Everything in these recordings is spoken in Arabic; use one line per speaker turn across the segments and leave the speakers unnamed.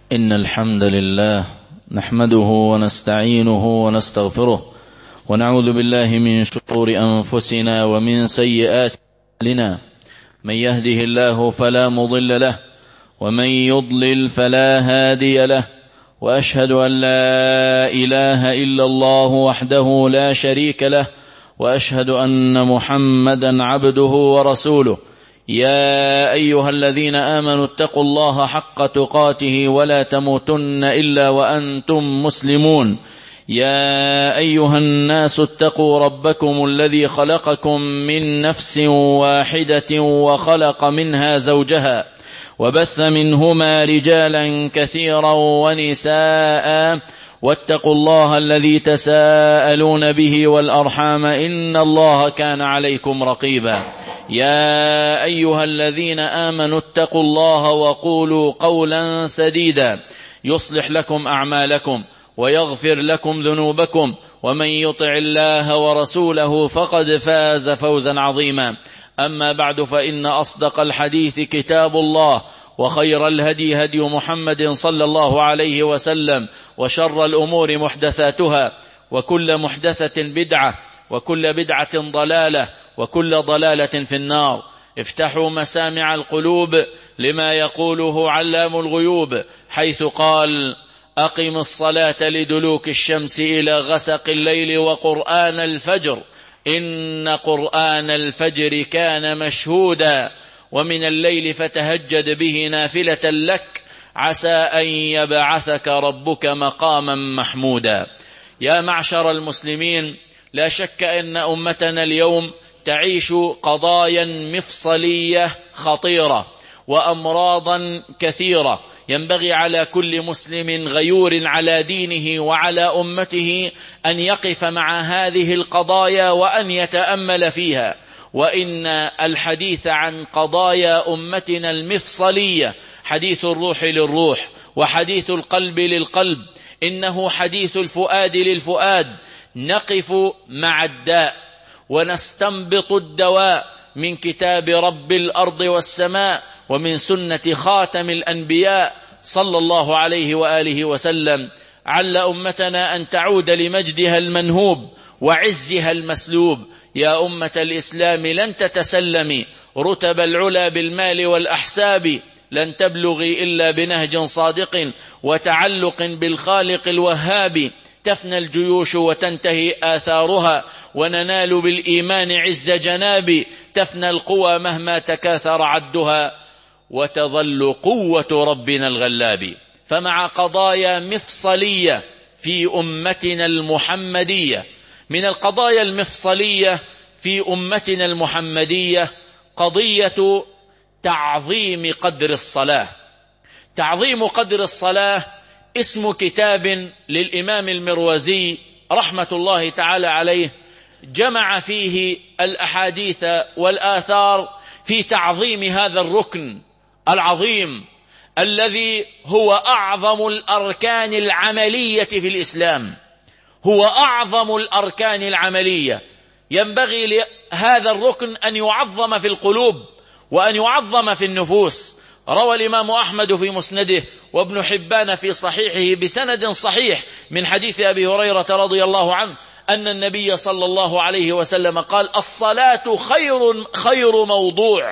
إن الحمد لله نحمده ونستعينه ونستغفره ونعوذ بالله من شرور أنفسنا ومن سيئات أعمالنا. من يهده الله فلا مضل له ومن يضلل فلا هادي له، وأشهد أن لا إله إلا الله وحده لا شريك له، وأشهد أن محمدا عبده ورسوله. يا أيها الذين آمنوا اتقوا الله حق تقاته ولا تموتن إلا وأنتم مسلمون. يا أيها الناس اتقوا ربكم الذي خلقكم من نفس واحدة وخلق منها زوجها وبث منهما رجالا كثيرا ونساء، واتقوا الله الذي تساءلون به والأرحام إن الله كان عليكم رقيبا. يا أيها الذين آمنوا اتقوا الله وقولوا قولا سديدا يصلح لكم أعمالكم ويغفر لكم ذنوبكم، ومن يطع الله ورسوله فقد فاز فوزا عظيما. أما بعد، فإن أصدق الحديث كتاب الله، وخير الهدي هدي محمد صلى الله عليه وسلم، وشر الأمور محدثاتها، وكل محدثة بدعة، وكل بدعة ضلالة، وكل ضلالة في النار. افتحوا مسامع القلوب لما يقوله علام الغيوب، حيث قال: أقم الصلاة لدلوك الشمس إلى غسق الليل وقرآن الفجر إن قرآن الفجر كان مشهودا، ومن الليل فتهجد به نافلة لك عسى أن يبعثك ربك مقاما محمودا. يا معشر المسلمين، لا شك أن أمتنا اليوم تعيش قضايا مفصلية خطيرة وأمراضا كثيرة. ينبغي على كل مسلم غيور على دينه وعلى أمته أن يقف مع هذه القضايا وأن يتأمل فيها. وإن الحديث عن قضايا أمتنا المفصلية حديث الروح للروح، وحديث القلب للقلب، إنه حديث الفؤاد للفؤاد. نقف مع الداء ونستنبط الدواء من كتاب رب الأرض والسماء، ومن سنة خاتم الأنبياء صلى الله عليه وآله وسلم. عل أمتنا أن تعود لمجدها المنهوب وعزها المسلوب. يا أمة الإسلام، لن تتسلمي رتب العلا بالمال والأحساب، لن تبلغي إلا بنهج صادق وتعلق بالخالق الوهاب. تفنى الجيوش وتنتهي آثارها، وننال بالإيمان عز جناب. تفنى القوى مهما تكاثر عدها، وتظل قوة ربنا الغلاب. فمع قضايا مفصلية في أمتنا المحمدية، من القضايا المفصلية في أمتنا المحمدية قضية تعظيم قدر الصلاة. تعظيم قدر الصلاة اسم كتاب للإمام المروزي رحمة الله تعالى عليه، جمع فيه الأحاديث والآثار في تعظيم هذا الركن العظيم الذي هو أعظم الأركان العملية في الإسلام. هو أعظم الأركان العملية. ينبغي لهذا الركن أن يعظم في القلوب وأن يعظم في النفوس. روى الإمام أحمد في مسنده وابن حبان في صحيحه بسند صحيح من حديث أبي هريرة رضي الله عنه أن النبي صلى الله عليه وسلم قال: الصلاة خير موضوع.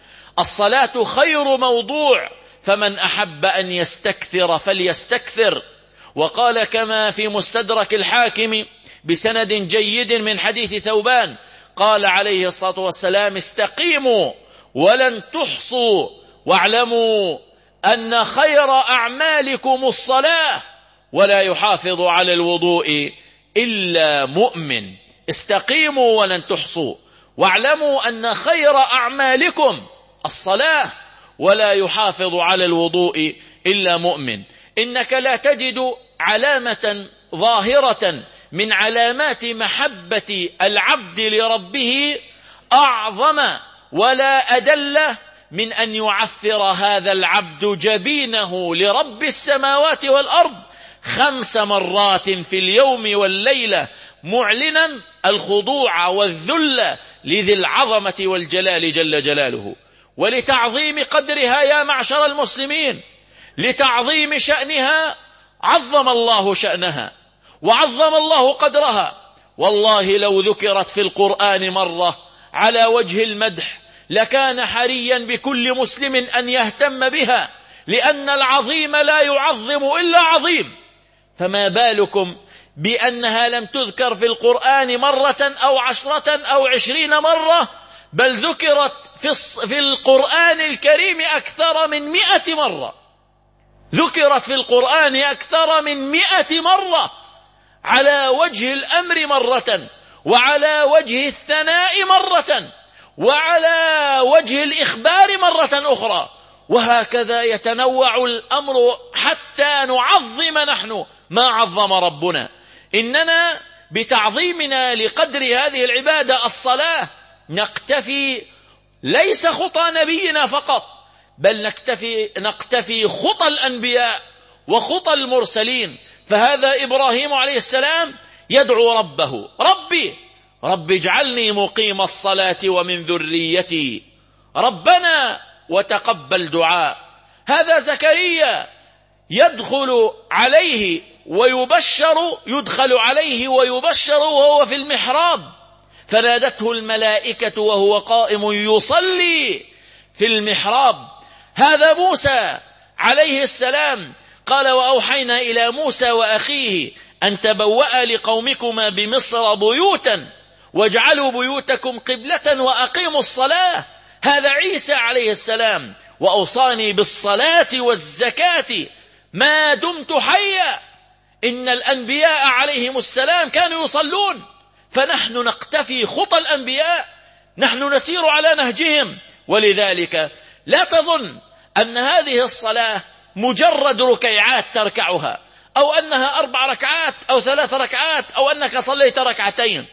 الصلاة خير موضوع، فمن أحب أن يستكثر فليستكثر. وقال كما في مستدرك الحاكم بسند جيد من حديث ثوبان قال عليه الصلاة والسلام: استقيموا ولن تحصوا، واعلموا أن خير أعمالكم الصلاة، ولا يحافظ على الوضوء إلا مؤمن. استقيموا ولن تحصوا، واعلموا أن خير أعمالكم الصلاة، ولا يحافظ على الوضوء إلا مؤمن. إنك لا تجد علامة ظاهرة من علامات محبة العبد لربه أعظم ولا أدل من أن يعفر هذا العبد جبينه لرب السماوات والأرض 5 مرات في اليوم والليلة، معلنا الخضوع والذل لذي العظمة والجلال جل جلاله. ولتعظيم قدرها يا معشر المسلمين لتعظيم شأنها عظم الله شأنها وعظم الله قدرها. والله لو ذكرت في القرآن مرة على وجه المدح لكان حريا بكل مسلم أن يهتم بها، لأن العظيم لا يعظم إلا عظيم. فما بالكم بأنها لم تذكر في القرآن مرة أو 10 أو 20 مرة، بل ذكرت في القرآن الكريم أكثر من 100 مرة. ذكرت في القرآن أكثر من 100 مرة، على وجه الأمر مرة، وعلى وجه الثناء مرة، وعلى وجه الإخبار مرة أخرى، وهكذا يتنوع الأمر حتى نعظم نحن ما عظم ربنا. إننا بتعظيمنا لقدر هذه العبادة الصلاة نقتفي ليس خطى نبينا فقط، بل نقتفي خطى الأنبياء وخطى المرسلين. فهذا إبراهيم عليه السلام يدعو ربه: رب اجعلني مقيم الصلاة ومن ذريتي ربنا وتقبل دعاء. هذا زكريا يدخل عليه ويبشر وهو في المحراب، فنادته الملائكة وهو قائم يصلي في المحراب. هذا موسى عليه السلام قال: وأوحينا إلى موسى وأخيه أن تبوأ لقومكما بمصر بيوتا واجعلوا بيوتكم قبلة وأقيموا الصلاة. هذا عيسى عليه السلام: وأوصاني بالصلاة والزكاة ما دمت حيا. إن الأنبياء عليهم السلام كانوا يصلون، فنحن نقتفي خطى الأنبياء، نحن نسير على نهجهم. ولذلك لا تظن أن هذه الصلاة مجرد ركيعات تركعها، أو أنها 4 ركعات أو 3 ركعات، أو أنك صليت 2 ركعتين.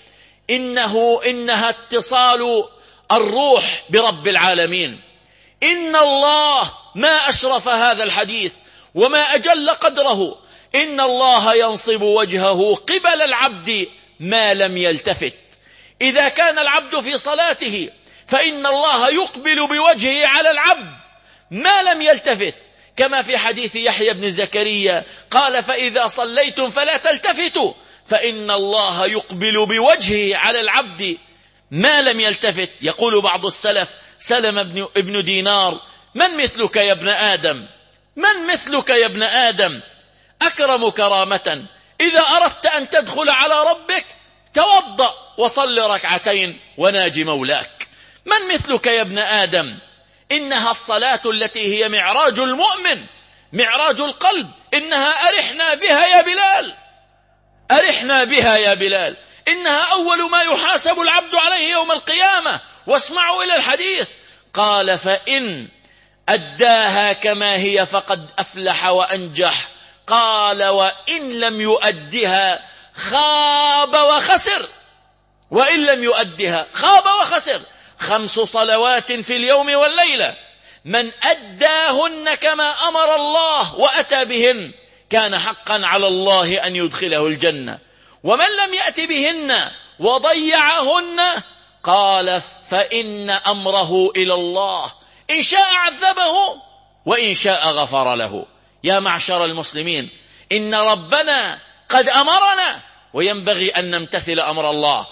إنها اتصال الروح برب العالمين. إن الله ما أشرف هذا الحديث وما أجل قدره. إن الله ينصب وجهه قبل العبد ما لم يلتفت. إذا كان العبد في صلاته فإن الله يقبل بوجهه على العبد ما لم يلتفت، كما في حديث يحيى بن زكريا قال: فإذا صليتم فلا تلتفتوا فإن الله يقبل بوجهه على العبد ما لم يلتفت. يقول بعض السلف: سلم ابن دينار: من مثلك يا ابن آدم؟ من مثلك يا ابن آدم؟ أكرم كرامة إذا أردت أن تدخل على ربك توضأ وصل 2 ركعتين وناجي مولاك. من مثلك يا ابن آدم؟ إنها الصلاة التي هي معراج المؤمن، معراج القلب. إنها أرحنا بها يا بلال، أرحنا بها يا بلال. إنها أول ما يحاسب العبد عليه يوم القيامة. واسمعوا إلى الحديث. قال: فإن أداها كما هي فقد أفلح وأنجح. قال: وإن لم يؤدها خاب وخسر. وإن لم يؤدها خاب وخسر. 5 صلوات في اليوم والليلة من أداهن كما أمر الله وأتى بهن كان حقا على الله أن يدخله الجنة. ومن لم يأت بهن وضيعهن قال: فإن أمره إلى الله، إن شاء عذبه وإن شاء غفر له. يا معشر المسلمين، إن ربنا قد أمرنا وينبغي أن نمتثل أمر الله.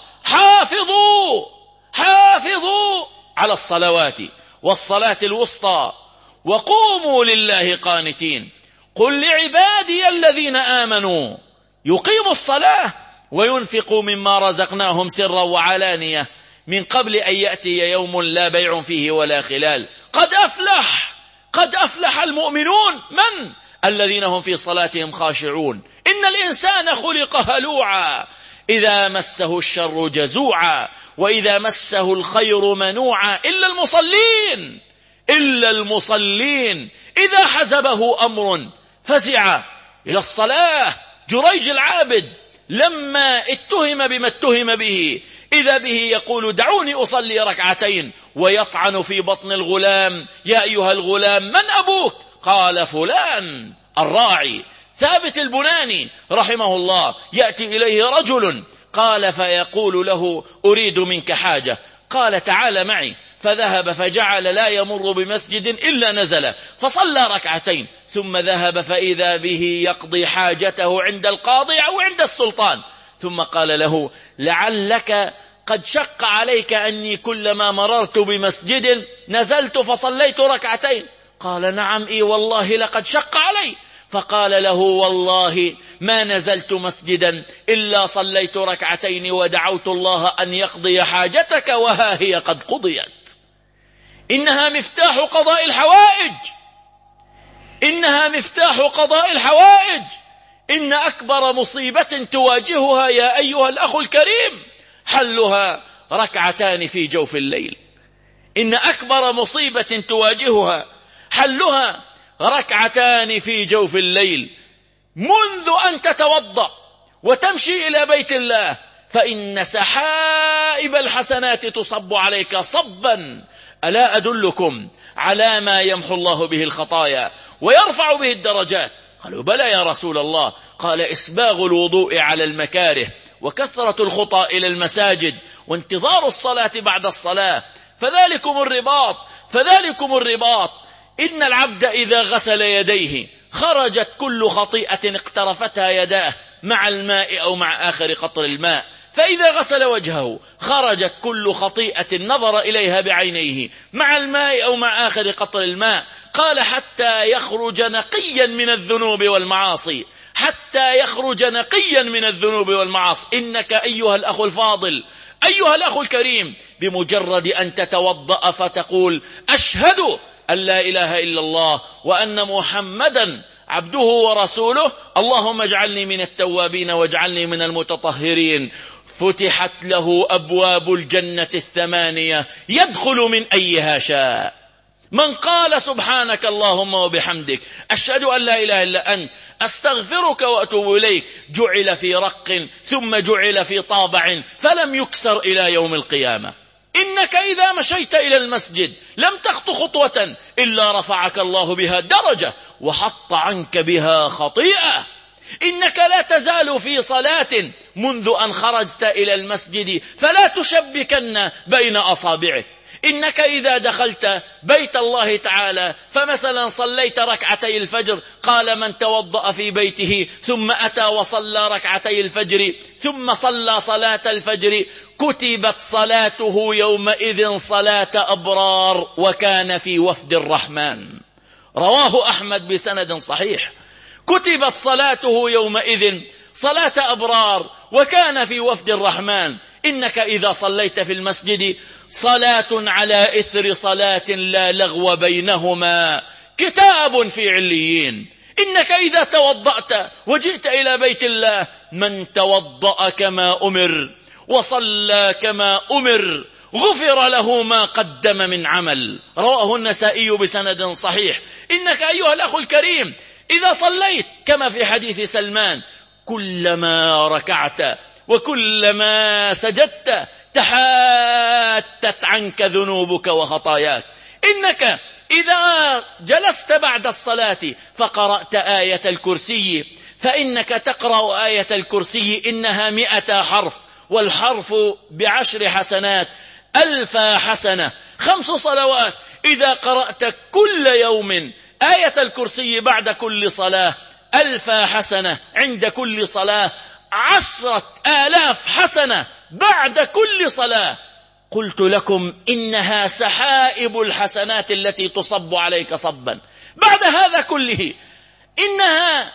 حافظوا على الصلوات والصلاة الوسطى وقوموا لله قانتين. قل لعبادي الذين آمنوا يقيموا الصلاة وينفقوا مما رزقناهم سرا وعلانية من قبل أن يأتي يوم لا بيع فيه ولا خلال. قد أفلح المؤمنون. من؟ الذين هم في صلاتهم خاشعون. إن الإنسان خلق هلوعا إذا مسه الشر جزوعا وإذا مسه الخير منوعا إلا المصلين إذا حزبه أمر فزع إلى الصلاة. جريج العابد لما اتهم بما اتهم به إذا به يقول: دعوني أصلي 2 ركعتين، ويطعن في بطن الغلام: يا أيها الغلام من أبوك؟ قال: فلان الراعي. ثابت البناني رحمه الله يأتي إليه رجل قال فيقول له: أريد منك حاجة. قال: تعال معي. فذهب فجعل لا يمر بمسجد إلا نزل فصلى ركعتين، ثم ذهب فإذا به يقضي حاجته عند القاضي أو عند السلطان، ثم قال له: لعلك قد شق عليك أني كلما مررت بمسجد نزلت فصليت ركعتين. قال: نعم والله لقد شق علي. فقال له: والله ما نزلت مسجدا إلا صليت ركعتين ودعوت الله أن يقضي حاجتك وها هي قد قضيت. إنها مفتاح قضاء الحوائج، إنها مفتاح قضاء الحوائج. إن أكبر مصيبة تواجهها يا أيها الأخ الكريم حلها ركعتان في جوف الليل. إن أكبر مصيبة تواجهها حلها ركعتان في جوف الليل. منذ أن تتوضأ وتمشي إلى بيت الله فإن سحائب الحسنات تصب عليك صبا. ألا أدلكم على ما يمحو الله به الخطايا ويرفع به الدرجات؟ قالوا: بلى يا رسول الله. قال: إسباغ الوضوء على المكاره، وكثرة الخطى إلى المساجد، وانتظار الصلاة بعد الصلاة. فذلكم الرباط. إن العبد إذا غسل يديه خرجت كل خطيئة اقترفتها يداه مع الماء أو مع آخر قطر الماء، فإذا غسل وجهه خرجت كل خطيئة نظر إليها بعينيه مع الماء أو مع آخر قطر الماء. قال: حتى يخرج نقيا من الذنوب والمعاصي، حتى يخرج نقيا من الذنوب والمعاصي. إنك أيها الأخ الفاضل، أيها الأخ الكريم، بمجرد أن تتوضأ فتقول: أشهد أن لا إله إلا الله وأن محمدا عبده ورسوله، اللهم اجعلني من التوابين واجعلني من المتطهرين، فتحت له أبواب الجنة 8 يدخل من أيها شاء. من قال: سبحانك اللهم وبحمدك، أشهد أن لا إله إلا أنت، أستغفرك وأتوب إليك، جعل في رق ثم جعل في طابع فلم يكسر إلى يوم القيامة. إنك إذا مشيت إلى المسجد لم تخط خطوة إلا رفعك الله بها درجة وحط عنك بها خطيئة. إنك لا تزال في صلاة منذ أن خرجت إلى المسجد فلا تشبكن بين أصابعك. إنك إذا دخلت بيت الله تعالى فمثلا صليت ركعتي الفجر، قال: من توضأ في بيته ثم أتى وصلى ركعتي الفجر ثم صلى صلاة الفجر كتبت صلاته يومئذ صلاة أبرار وكان في وفد الرحمن. رواه أحمد بسند صحيح. كتبت صلاته يومئذ صلاة أبرار وكان في وفد الرحمن. إنك إذا صليت في المسجد صلاة على إثر صلاة لا لغو بينهما كتاب في عليين. إنك إذا توضأت وجئت إلى بيت الله، من توضأ كما أمر وصلى كما أمر غفر له ما قدم من عمل. رواه النسائي بسند صحيح. إنك أيها الأخ الكريم إذا صليت كما في حديث سلمان، كلما ركعت وكلما سجدت تحاتت عنك ذنوبك وخطاياك. إنك إذا جلست بعد الصلاة فقرأت آية الكرسي، فإنك تقرأ آية الكرسي إنها 100 حرف، والحرف ب10 حسنات 1000 حسنة. 5 صلوات إذا قرأت كل يوم آية الكرسي بعد كل صلاة 1000 حسنة عند كل صلاة، 10,000 حسنة بعد كل صلاة. قلت لكم إنها سحائب الحسنات التي تصب عليك صبا. بعد هذا كله إنه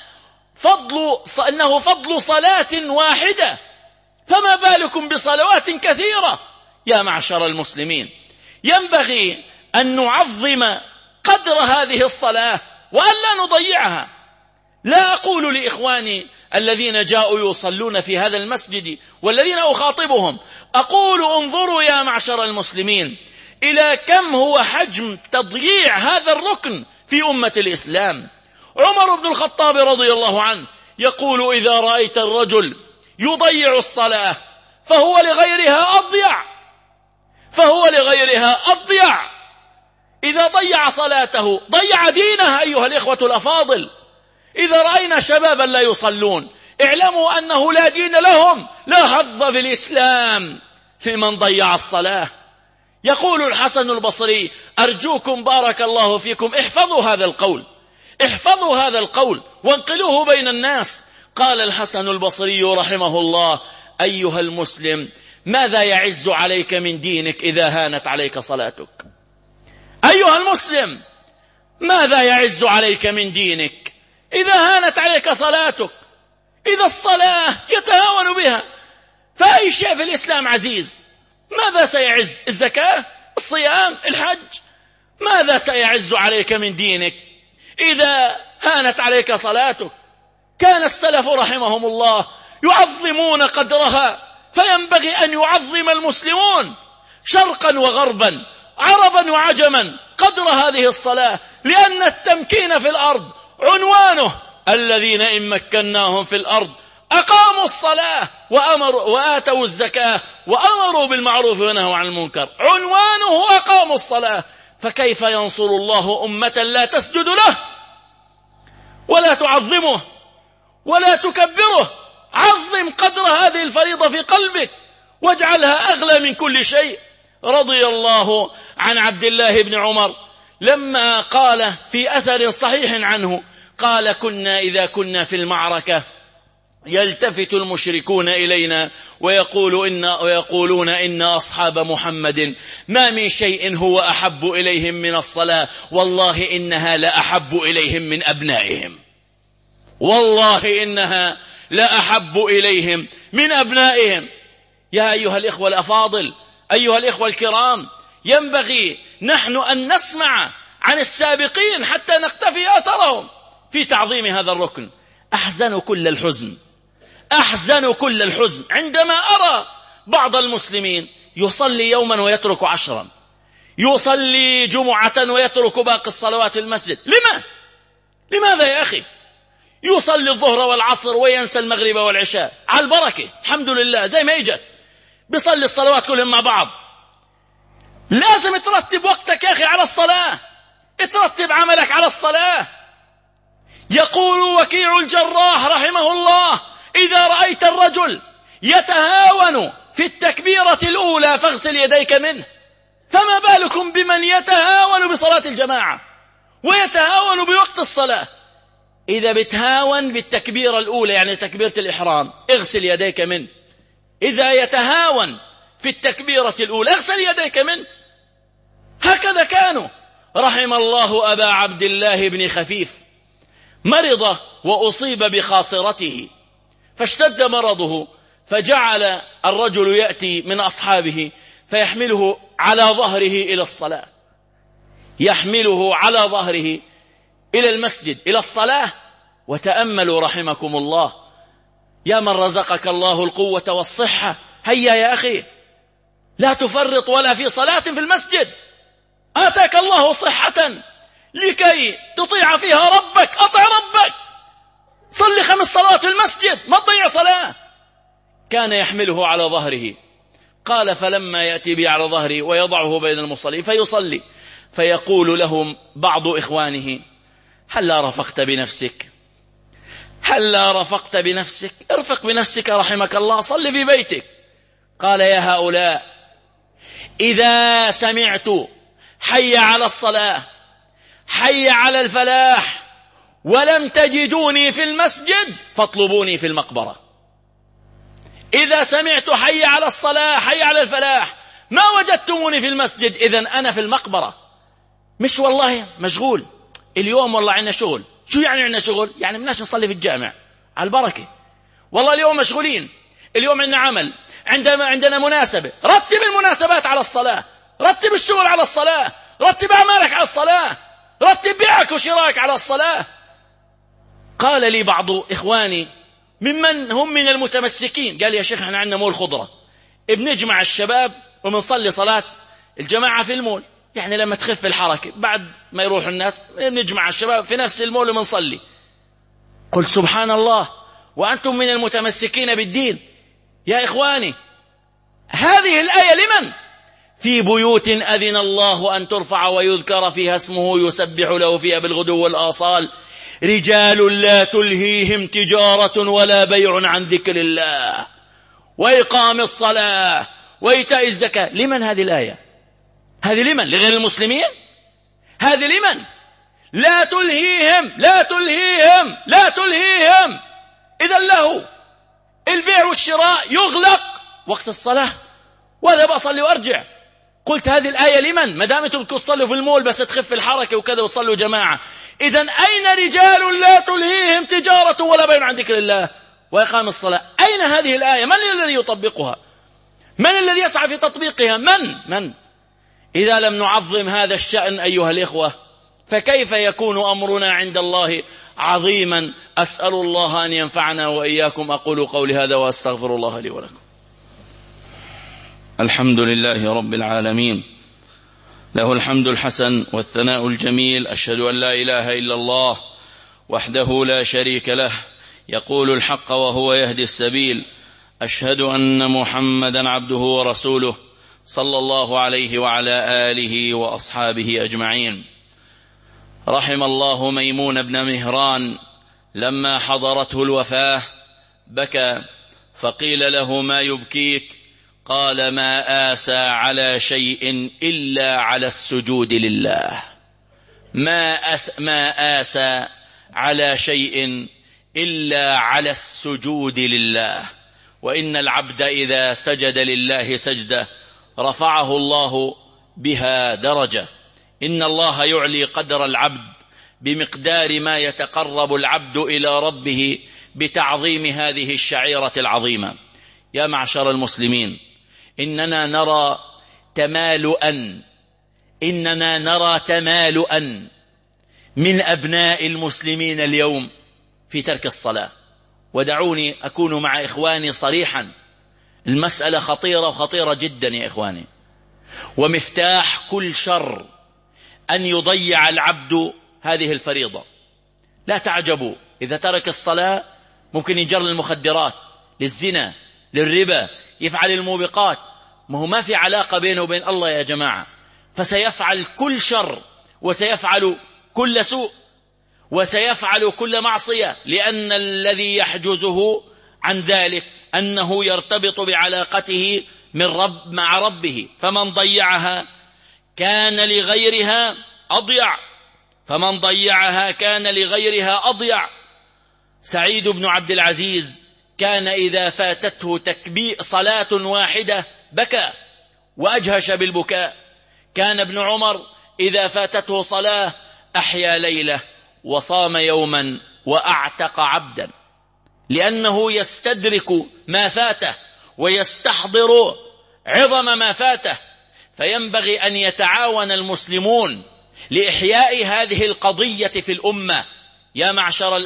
فضل صلاة واحدة، فما بالكم بصلوات كثيرة؟ يا معشر المسلمين، ينبغي أن نعظم قدر هذه الصلاة وأن لا نضيعها. لا أقول لإخواني الذين جاءوا يصلون في هذا المسجد والذين أخاطبهم، أقول: انظروا يا معشر المسلمين إلى كم هو حجم تضييع هذا الركن في أمة الإسلام. عمر بن الخطاب رضي الله عنه يقول: إذا رأيت الرجل يضيع الصلاة فهو لغيرها أضيع. إذا ضيع صلاته ضيع دينه. أيها الإخوة الأفاضل، إذا رأينا شبابا لا يصلون اعلموا أنه لا دين لهم، لا حظ في الإسلام لمن ضيع الصلاة. يقول الحسن البصري: أرجوكم بارك الله فيكم احفظوا هذا القول، احفظوا هذا القول وانقلوه بين الناس. قال الحسن البصري رحمه الله: أيها المسلم، ماذا يعز عليك من دينك إذا هانت عليك صلاتك؟ أيها المسلم، ماذا يعز عليك من دينك إذا هانت عليك صلاتك؟ إذا الصلاة يتهاون بها، فأي شيء في الإسلام عزيز؟ ماذا سيعز؟ الزكاة، الصيام، الحج؟ ماذا سيعز عليك من دينك إذا هانت عليك صلاتك؟ كان السلف رحمهم الله يعظمون قدرها، فينبغي أن يعظم المسلمون شرقا وغربا، عربا وعجما، قدر هذه الصلاة، لأن التمكين في الأرض عنوانه: الذين إن مكناهم في الأرض أقاموا الصلاة وآتوا الزكاة وأمروا بالمعروف ونهوا عن المنكر. عنوانه أقاموا الصلاة. فكيف ينصر الله أمة لا تسجد له ولا تعظمه ولا تكبره؟ عظم قدر هذه الفريضة في قلبك واجعلها أغلى من كل شيء. رضي الله عن عبد الله بن عمر لما قال في أثر صحيح عنه، قال: كنا إذا كنا في المعركة يلتفت المشركون إلينا ويقولون إن أصحاب محمد ما من شيء هو أحب إليهم من الصلاة، والله إنها لأحب إليهم من أبنائهم، والله إنها لأحب إليهم من أبنائهم. يا أيها الإخوة الأفاضل، أيها الإخوة الكرام، ينبغي نحن أن نسمع عن السابقين حتى نقتفي أثرهم في تعظيم هذا الركن. أحزن كل الحزن، أحزن كل الحزن عندما أرى بعض المسلمين يصلي يوما ويترك 10، يصلي جمعة ويترك باقي الصلوات في المسجد. لماذا يا أخي؟ يصلي الظهر والعصر وينسى المغرب والعشاء على البركة، الحمد لله، زي ما يجت بيصلي الصلوات كلهم مع بعض. لازم ترتب وقتك يا أخي على الصلاة، ترتب عملك على الصلاة. يقول وكيع الجراح رحمه الله: إذا رأيت الرجل يتهاون في التكبيرة الأولى فاغسل يديك منه، فما بالكم بمن يتهاون بصلاة الجماعة ويتهاون بوقت الصلاة؟ إذا بتهاون بالتكبيرة الأولى يعني تكبيرة الإحرام، اغسل يديك منه. إذا يتهاون في التكبيرة الأولى، اغسل يديك منه. هكذا كانوا. رحم الله أبا عبد الله بن خفيف، مرض وأصيب بخاصرته فاشتد مرضه، فجعل الرجل يأتي من أصحابه فيحمله على ظهره إلى الصلاة، يحمله على ظهره إلى المسجد إلى الصلاة. وتأملوا رحمكم الله، يا من رزقك الله القوة والصحة، هيا يا أخي لا تفرط ولا في صلاة في المسجد. آتاك الله صحة لكي تطيع فيها ربك، أطع ربك، صلي 5 صلوات في المسجد، ما تضيع صلاة. كان يحمله على ظهره. قال: فلما يأتي بي على ظهري ويضعه بين المصلين فيصلي، فيقول لهم بعض إخوانه: هلا رفقت بنفسك؟ هلا رفقت بنفسك؟ ارفق بنفسك رحمك الله، صل في بيتك. قال: يا هؤلاء، إذا سمعت حي على الصلاة، حي على الفلاح، ولم تجدوني في المسجد فاطلبوني في المقبرة. إذا سمعت حي على الصلاة، حي على الفلاح، ما وجدتموني في المسجد، إذن أنا في المقبرة. مش والله مشغول اليوم، والله عندنا شغل. شو يعني عندنا شغل؟ يعني مناش نصلي في الجامع على البركة. والله اليوم مشغولين، اليوم عندنا عمل، عندنا مناسبة. رتب المناسبات على الصلاة، رتب الشغل على الصلاة، رتب أعمالك على الصلاة، رتب بيعك وشراك على الصلاة. قال لي بعض إخواني ممن هم من المتمسكين، قال: يا شيخ احنا عندنا مول خضرة، بنجمع الشباب ومنصلي صلاة الجماعة في المول، يعني لما تخف الحركة بعد ما يروح الناس بنجمع الشباب في نفس المول ومنصلي. قلت: سبحان الله، وأنتم من المتمسكين بالدين. يا إخواني، هذه الآية لمن؟ في بيوت أذن الله أن ترفع ويذكر فيها اسمه يسبح له فيها بالغدو والآصال رجال لا تلهيهم تجارة ولا بيع عن ذكر الله وإقام الصلاة وإيتاء الزكاة. لمن هذه الآية؟ هذه لمن؟ لغير المسلمين؟ هذه لمن؟ لا تلهيهم لا تلهيهم لا تلهيهم. إذا له البيع والشراء يغلق وقت الصلاة، وأذهب أصلي وأرجع. قلت هذه الآية لمن؟ ما دام أنتم تصلوا في المول بس تخف الحركة وكذا وتصلوا جماعة، إذا أين رجال لا تلهيهم تجارة ولا بيع عن ذكر الله وإقام الصلاة؟ أين هذه الآية؟ من الذي يطبقها؟ من الذي يسعى في تطبيقها؟ من؟ إذا لم نعظم هذا الشأن أيها الإخوة فكيف يكون أمرنا عند الله عظيما؟ أسأل الله أن ينفعنا وإياكم. أقول قولي هذا وأستغفر الله لي ولكم. الحمد لله رب العالمين، له الحمد الحسن والثناء الجميل. أشهد أن لا إله إلا الله وحده لا شريك له، يقول الحق وهو يهدي السبيل. أشهد أن محمدا عبده ورسوله صلى الله عليه وعلى آله وأصحابه أجمعين. رحم الله ميمون بن مهران لما حضرته الوفاة بكى، فقيل له ما يبكيك؟ قال ما آسى على شيء إلا على السجود لله. ما آسى على شيء إلا على السجود لله. وإن العبد إذا سجد لله سجدة رفعه الله بها درجة. إن الله يعلي قدر العبد بمقدار ما يتقرب العبد إلى ربه بتعظيم هذه الشعيرة العظيمة. يا معشر المسلمين، إننا نرى تمالؤا من أبناء المسلمين اليوم في ترك الصلاة. ودعوني أكون مع إخواني صريحا، المسألة خطيرة وخطيرة جدا يا إخواني، ومفتاح كل شر أن يضيع العبد هذه الفريضة. لا تعجبوا إذا ترك الصلاة ممكن ينجر للمخدرات، للزنا، للربا، يفعل الموبقات. ما في علاقة بينه وبين الله يا جماعة، فسيفعل كل شر وسيفعل كل سوء وسيفعل كل معصية، لأن الذي يحجزه عن ذلك أنه يرتبط بعلاقته مع ربه. فمن ضيعها كان لغيرها أضيع. سعيد بن عبد العزيز كان إذا فاتته صلاة واحدة بكى وأجهش بالبكاء. كان ابن عمر إذا فاتته صلاة أحيا ليلة وصام يوما وأعتق عبدا، لأنه يستدرك ما فاته ويستحضر عظم ما فاته. فينبغي أن يتعاون المسلمون لإحياء هذه القضية في الأمة. يا معشر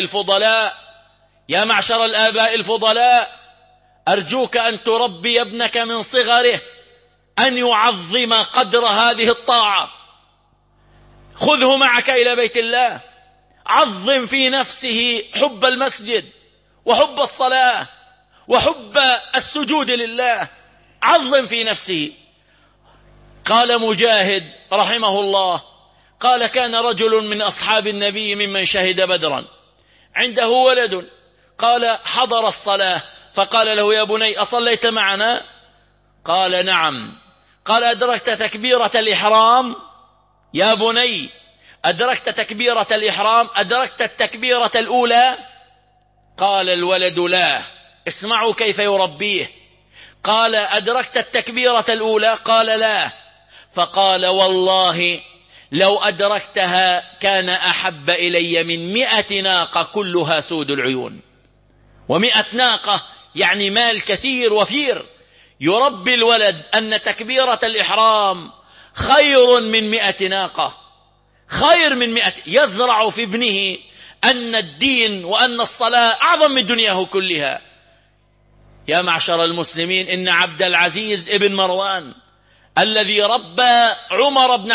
الآباء الفضلاء، أرجوك أن تربي ابنك من صغره أن يعظم قدر هذه الطاعة. خذه معك إلى بيت الله، عظم في نفسه حب المسجد وحب الصلاة وحب السجود لله، عظم في نفسه. قال مجاهد رحمه الله، قال كان رجل من أصحاب النبي ممن شهد بدرا عنده ولد، قال حضر الصلاة فقال له يا بني أصليت معنا؟ قال نعم. قال أدركت تكبيرة الإحرام؟ يا بني أدركت تكبيرة الإحرام؟ أدركت التكبيرة الأولى؟ قال الولد لا. اسمعوا كيف يربيه. قال أدركت التكبيرة الأولى؟ قال لا. فقال والله لو أدركتها كان أحب إلي من 100 ناقة كلها سود العيون. 100 ناقة يعني مال كثير وفير. يربي الولد أن تكبيرة الإحرام خير من 100 ناقة، خير من 100. يزرع في ابنه أن الدين وأن الصلاة أعظم من دنياه كلها. يا معشر المسلمين، إن عبد العزيز ابن مروان الذي ربى عمر بن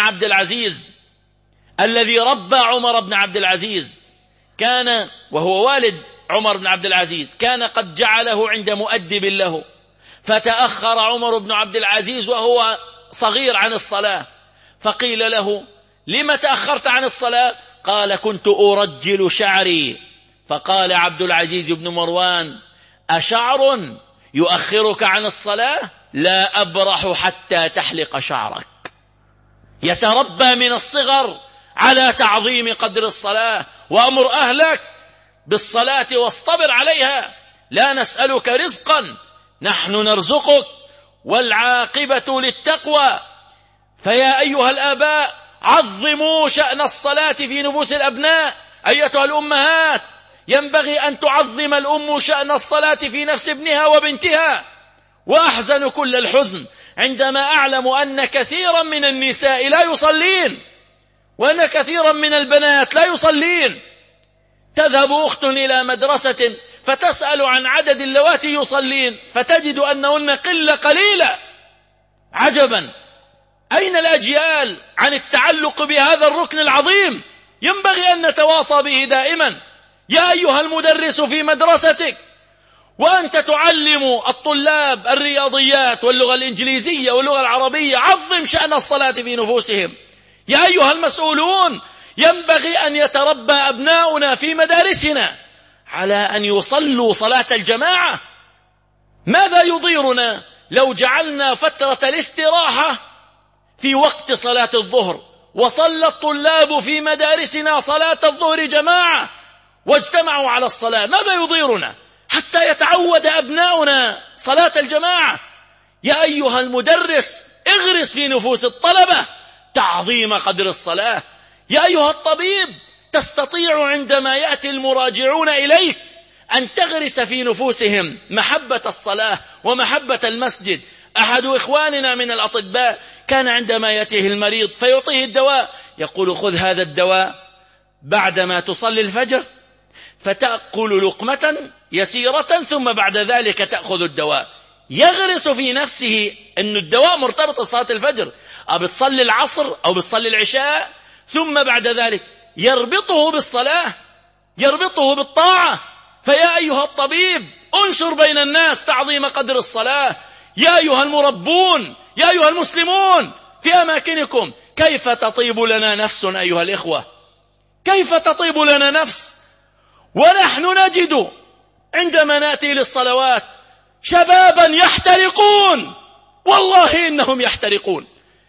عبد العزيز كان وهو والد عمر بن عبد العزيز، كان قد جعله عند مؤدب له، فتأخر عمر بن عبد العزيز وهو صغير عن الصلاة، فقيل له لما تأخرت عن الصلاة؟ قال كنت أرجل شعري. فقال عبد العزيز بن مروان أشعر يؤخرك عن الصلاة؟ لا أبرح حتى تحلق شعرك.
يتربى من الصغر على تعظيم قدر الصلاة. وأمر أهلك بالصلاة واصطبر عليها، لا نسألك رزقا نحن نرزقك، والعاقبة للتقوى. فيا أيها الآباء عظموا شأن الصلاة في نفوس الأبناء. أيتها الأمهات ينبغي أن تعظم الأم شأن الصلاة في نفس ابنها وبنتها. وأحزن كل الحزن عندما أعلم أن كثيرا من النساء لا يصلين، وأن كثيرا من البنات لا يصلين. تذهب أخت إلى مدرسة فتسأل عن عدد اللواتي يصلين فتجد أنهن قلة قليلة. عجبا، أين الأجيال عن التعلق بهذا الركن العظيم؟ ينبغي أن نتواصى به دائما. يا أيها المدرس في مدرستك وأنت تعلم الطلاب الرياضيات واللغة الإنجليزية واللغة العربية، عظم شأن الصلاة في نفوسهم. يا أيها المسؤولون ينبغي أن يتربى أبناؤنا في مدارسنا على أن يصلوا صلاة الجماعة. ماذا يضيرنا لو جعلنا فترة الاستراحة في وقت صلاة الظهر، وصلى الطلاب في مدارسنا صلاة الظهر جماعة واجتمعوا على الصلاة؟ ماذا يضيرنا حتى يتعود أبناؤنا صلاة الجماعة؟ يا أيها المدرس اغرس في نفوس الطلبة تعظيم قدر الصلاة. يا أيها الطبيب تستطيع عندما يأتي المراجعون إليك أن تغرس في نفوسهم محبة الصلاة ومحبة المسجد. أحد إخواننا من الأطباء كان عندما يأتيه المريض فيعطيه الدواء يقول: خذ هذا الدواء بعدما تصلي الفجر فتأكل لقمة يسيرة ثم بعد ذلك تأخذ الدواء. يغرس في نفسه أن الدواء مرتبط بصلاة الفجر، أو بتصلي العصر أو بتصلي العشاء، ثم بعد ذلك يربطه بالصلاة، يربطه بالطاعة. فيا أيها الطبيب انشر بين الناس تعظيم قدر الصلاة. يا أيها المربون، يا أيها المسلمون في أماكنكم، كيف تطيب لنا نفس أيها الإخوة؟ كيف تطيب لنا نفس ونحن نجد عندما نأتي للصلوات شبابا يحترقون، والله إنهم يحترقون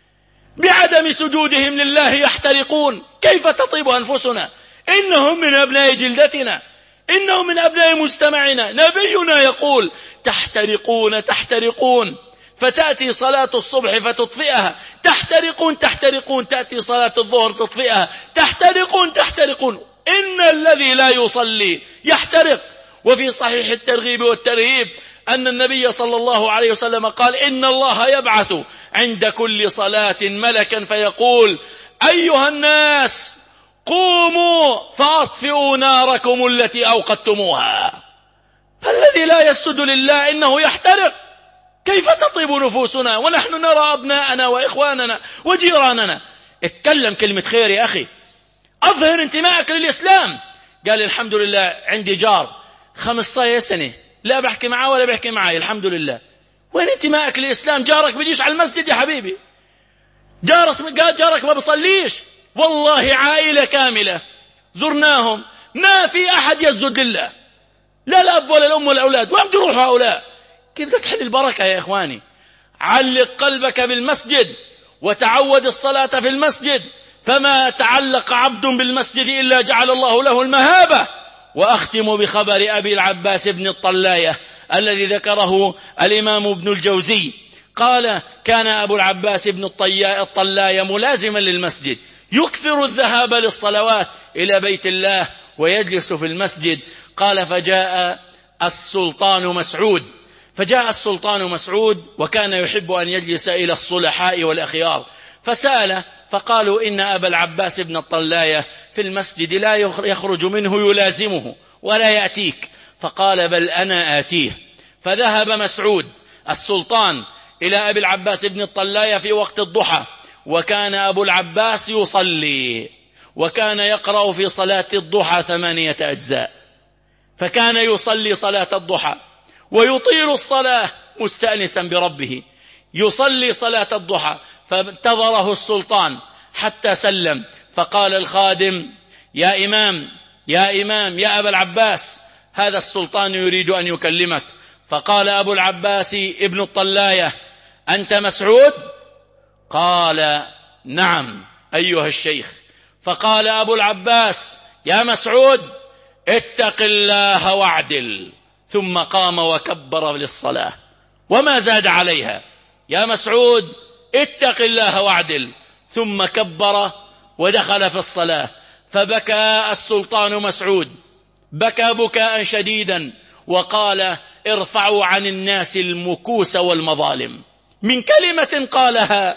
بعدم سجودهم لله، يحترقون. كيف تطيب أنفسنا؟ إنهم من أبناء جلدتنا، إنهم من أبناء مجتمعنا. نبينا يقول: تحترقون تحترقون، فتأتي صلاة الصبح فتطفئها، تحترقون تحترقون، تأتي صلاة الظهر تطفئها، تحترقون تحترقون. إن الذي لا يصلي يحترق. وفي صحيح الترغيب والترهيب أن النبي صلى الله عليه وسلم قال: إن الله يبعث عند كل صلاة ملكا فيقول: أيها الناس قوموا فأطفئوا ناركم التي أوقدتموها. فالذي لا يسجد لله إنه يحترق. كيف تطيب نفوسنا ونحن نرى أبناءنا وإخواننا وجيراننا؟ اتكلم كلمة خير يا أخي، أظهر انتمائك للإسلام. قال: الحمد لله عندي جار 15 سنة لا بحكي معاه ولا بحكي معاي، الحمد لله. وين انتمائك للإسلام؟ جارك بيجيش على المسجد يا حبيبي، جارك ما بصليش. والله عائلة كاملة زرناهم ما في أحد يسجد لله، لا الأب ولا الأم ولا الأولاد. وين بده يروحوا هؤلاء؟ كيف بدك تحل البركة يا إخواني؟ علق قلبك بالمسجد وتعود الصلاة في المسجد، فما تعلق عبد بالمسجد إلا جعل الله له المهابة. وأختم بخبر أبي العباس بن الطلاية الذي ذكره الإمام ابن الجوزي. قال: كان أبو العباس بن الطلاية ملازما للمسجد، يكثر الذهاب للصلوات إلى بيت الله ويجلس في المسجد. قال: فجاء السلطان مسعود وكان يحب أن يجلس إلى الصلحاء والأخيار، فسأل فقالوا: إن أبا العباس بن الطلاية في المسجد لا يخرج منه يلازمه ولا يأتيك. فقال: بل أنا آتيه. فذهب مسعود السلطان إلى أبي العباس بن الطلاية في وقت الضحى، وكان أبو العباس يصلي، وكان يقرأ في صلاة الضحى 8 أجزاء، فكان يصلي صلاة الضحى ويطيل الصلاة مستأنسا بربه، يصلي صلاة الضحى. فانتظره السلطان حتى سلم، فقال الخادم: يا إمام يا أبا العباس، هذا السلطان يريد أن يكلمك. فقال أبو العباس ابن الطلاية: أنت مسعود؟ قال: نعم أيها الشيخ. فقال أبو العباس: يا مسعود اتق الله واعدل. ثم قام وكبر للصلاة وما زاد عليها. يا مسعود اتق الله واعدل. ثم كبر ودخل في الصلاة. فبكى السلطان مسعود، بكى بكاء شديدا، وقال: ارفعوا عن الناس المكوس والمظالم. من كلمة قالها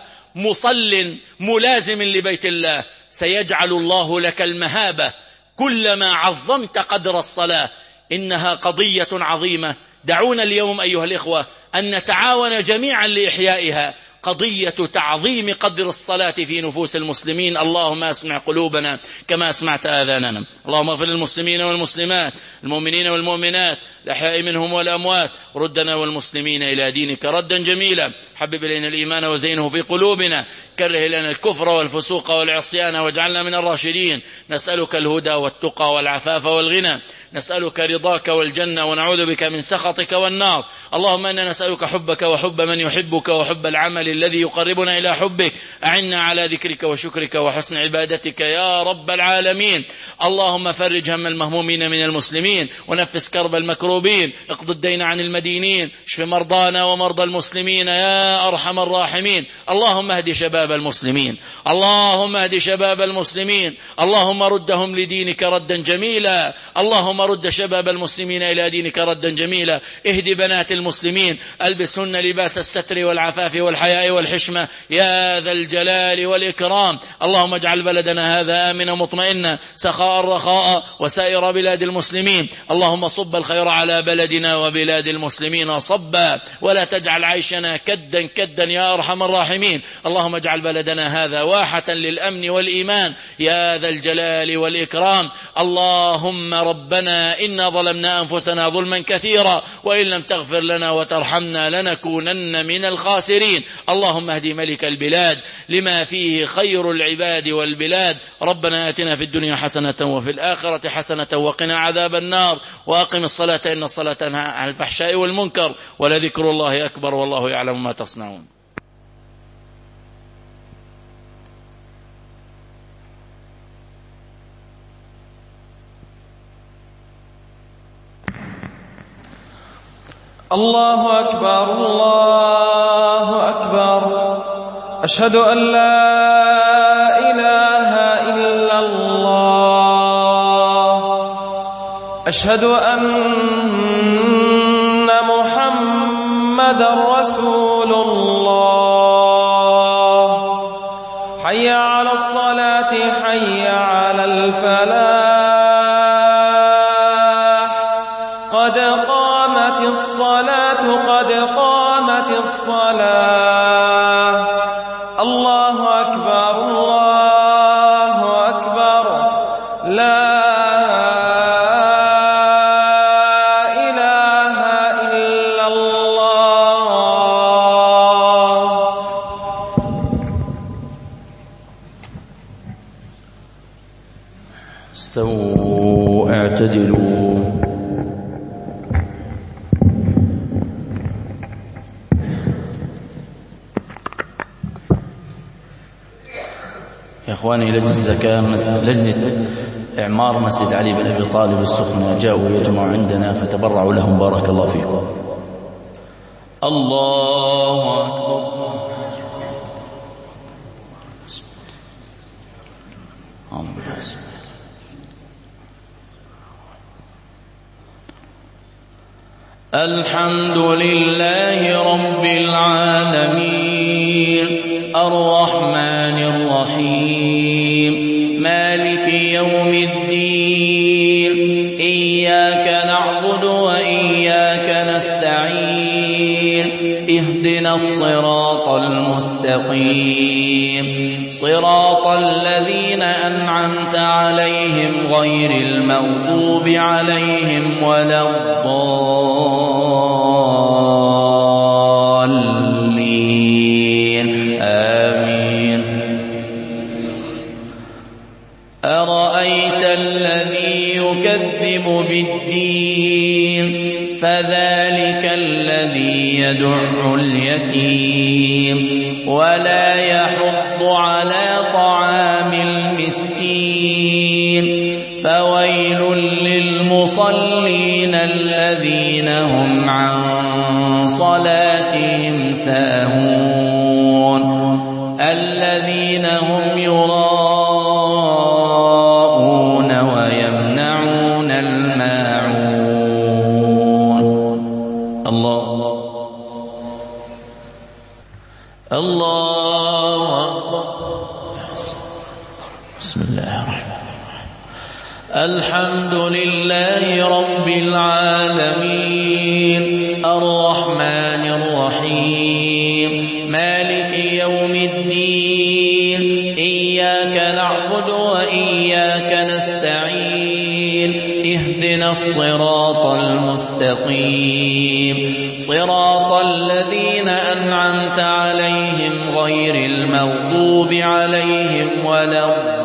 مصل ملازم لبيت الله: سيجعل الله لك المهابة كلما عظمت قدر الصلاة. إنها قضية عظيمة. دعونا اليوم أيها الإخوة أن نتعاون جميعا لإحيائها، قضية تعظيم قدر الصلاة في نفوس المسلمين. اللهم اسمع قلوبنا كما اسمعت آذاننا. اللهم اغفر للمسلمين والمسلمات، المؤمنين والمؤمنات، الأحياء منهم والأموات. ردنا والمسلمين إلى دينك ردا جميلا. حبب إلينا الإيمان وزينه في قلوبنا، كره إلينا الكفر والفسوق والعصيان واجعلنا من الراشدين. نسألك الهدى والتقى والعفاف والغنى، نسألك رضاك والجنة، ونعوذ بك من سخطك والنار. اللهم إنا نسألك حبك وحب من يحبك وحب العمل الذي يقربنا إلى حبك. أعنا على ذكرك وشكرك وحسن عبادتك يا رب العالمين. اللهم فرج هم المهمومين من المسلمين، ونفس كرب المكروبين، اقض الدين عن المدينين، اشف مرضانا ومرضى المسلمين يا أرحم الراحمين. اللهم اهد شباب المسلمين، اللهم اهد شباب المسلمين، اللهم ردهم لدينك ردا جميلا. اللهم رد شباب المسلمين إلى دينك ردا جميلا. اهد بنات المسلمين، ألبسهن لباس الستر والعفاف والحياء والحشمة يا ذا الجلال والإكرام. اللهم اجعل بلدنا هذا آمنا مطمئنا سخاء رخاء وسائر بلاد المسلمين. اللهم صب الخير على بلدنا وبلاد المسلمين صبا، ولا تجعل عيشنا كدا كدا يا أرحم الراحمين. اللهم اجعل بلدنا هذا واحة للأمن والإيمان يا ذا الجلال والإكرام. اللهم ربنا إنا ظلمنا أنفسنا ظلما كثيرا، وإن لم تغفر لنا وترحمنا لنكونن من الخاسرين. اللهم اهد ملك البلاد لما فيه خير العباد والبلاد. ربنا آتنا في الدنيا حسنة وفي الآخرة حسنة وقنا عذاب النار. وأقم الصلاة إن الصلاة تنهى عن الفحشاء والمنكر، ولذكر الله أكبر والله يعلم ما تصنعون.
الله أكبر الله أكبر. أشهد أن لا إله إلا الله. أشهد أن محمدا رسول الله. حي على الصلاة حي على الفلاح. قد قامت الصلاة قد قامت الصلاة. الله أكبر الله أكبر. لا إله إلا الله.
استووا اعتدلوا. يا إخواني، لجنة إعمار مسجد علي بن أبي طالب السخنة جاءوا يجمعوا عندنا فتبرعوا لهم، بارك الله فيكم. الله أكبر. الحمد لله رب العالمين الرحمن الرحيم مالك يوم الدين. إياك نعبد وإياك نستعين. اهدنا الصراط المستقيم، صراط الذين أنعمت عليهم غير المغضوب عليهم ولا الضالين. آمين. أرأيت الذي يكذب بالدين فذلك الذي يدع اليتيم ولا يحض يحض على طعام المسكين فويل للمصلين الذين هم عن صلاتهم ساهون الذين هم يراءون ويمنعون الماعون. الله أكبر. بسم الله الرحمن الرحيم. الحمد لله رب العالمين الرحمن الرحيم مالك يوم الدين إياك نعبد وإياك نستعين اهدنا الصراط المستقيم صراط الذين أنعمت عليهم غير المغضوب عليهم ولا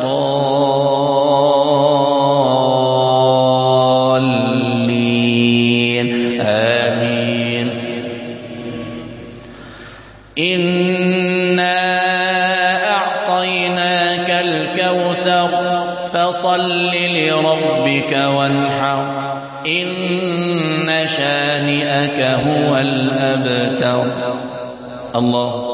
الضالين آمين. إنا أعطيناك الكوثر فصل لربك وانحر إن شانئك هو الأبتر. الله